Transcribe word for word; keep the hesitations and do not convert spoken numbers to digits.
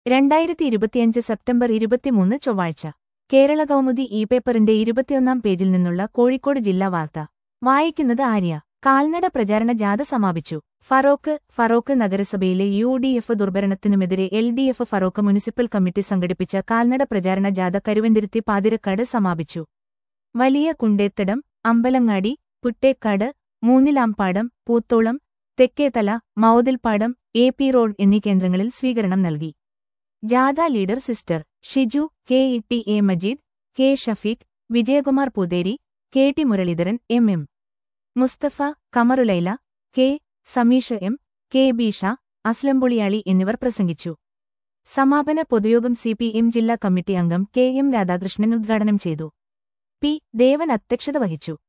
രണ്ടായിരത്തി ഇരുപത്തിയഞ്ച് സെപ്റ്റംബർ ഇരുപത്തിമൂന്ന് ചൊവ്വാഴ്ച കേരള കൗമുദി ഇ പേപ്പറിന്റെ ഇരുപത്തിയൊന്നാം പേജിൽ നിന്നുള്ള കോഴിക്കോട് ജില്ലാ വാർത്ത വായിക്കുന്നത് ആര്യ. കാൽനട പ്രചാരണ ജാഥ സമാപിച്ചു. ഫറോക്ക് ഫറോക്ക് നഗരസഭയിലെ യു ഡി എഫ് ദുർഭരണത്തിനുമെതിരെ L D F Feroke municipal committee സംഘടിപ്പിച്ച കാൽനട പ്രചാരണ ജാഥ കരുവന്തിരുത്തി പാതിരക്കാട് സമാപിച്ചു. വലിയ Kundethadam, Ambalangadi, Puttekkad, Moonnilampadam, Poothollam, Thekkethala, Mouthilpadam, A P road എന്നീ കേന്ദ്രങ്ങളിൽ സ്വീകരണം നൽകി. ജാഥ leader sister Shiju, K E T A Majeed, K Shafeeq, Vijayakumar Pootheri, K T Muraleedharan, M M Musthafa, Kamarulaila, K Sameesha, M K Beesha, Aslampoliyali എന്നിവർ പ്രസംഗിച്ചു. സമാപന പൊതുയോഗം സി പി എം ജില്ലാ കമ്മിറ്റി അംഗം കെ എം രാധാകൃഷ്ണൻ ഉദ്ഘാടനം ചെയ്തു. പി ദേവൻ അധ്യക്ഷത വഹിച്ചു.